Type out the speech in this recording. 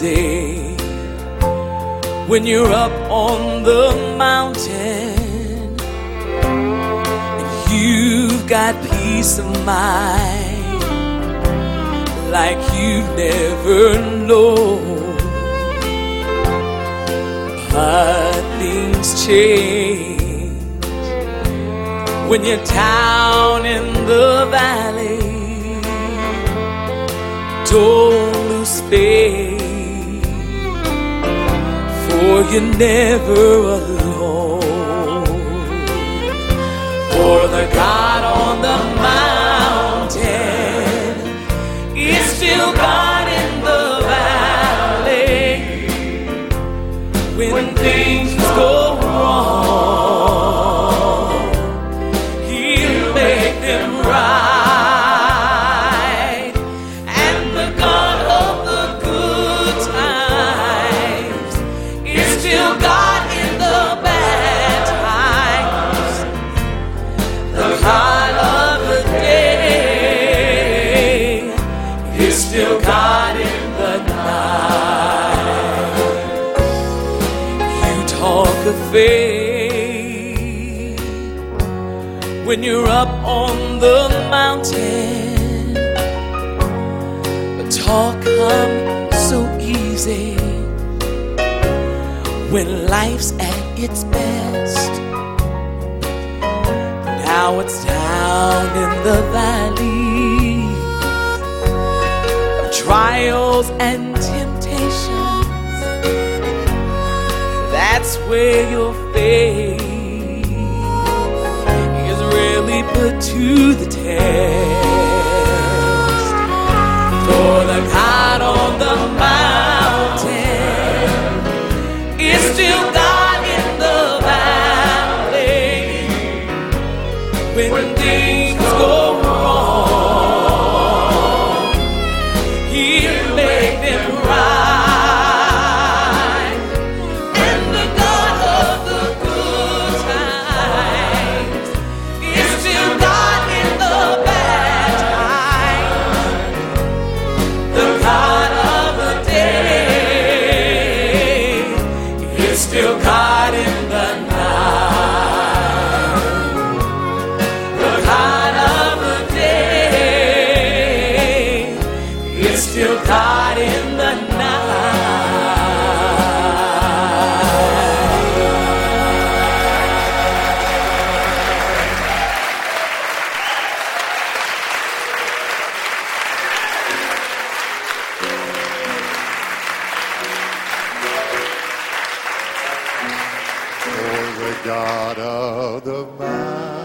easy when you're up on the mountain and you've got peace of mind like you've never known. But things change when you're down in the valley. Don't lose faith, for you're never alone. For the God on the mountain is still God in the valley. When things go wrong, He'll make them right. Still God in the night. You talk of faith when you're up on the mountain, but talk comes so easy when life's at its best. Now it's down in the valley, trials and temptations. That's where your faith is really put to the test. For the God on the mountain is still God in the valley. When things go wrong, He'll make them right. And the God of the good times is still God in the bad times. The God of the day is still God in the night. The God of the day is still God in the For the God of the mountain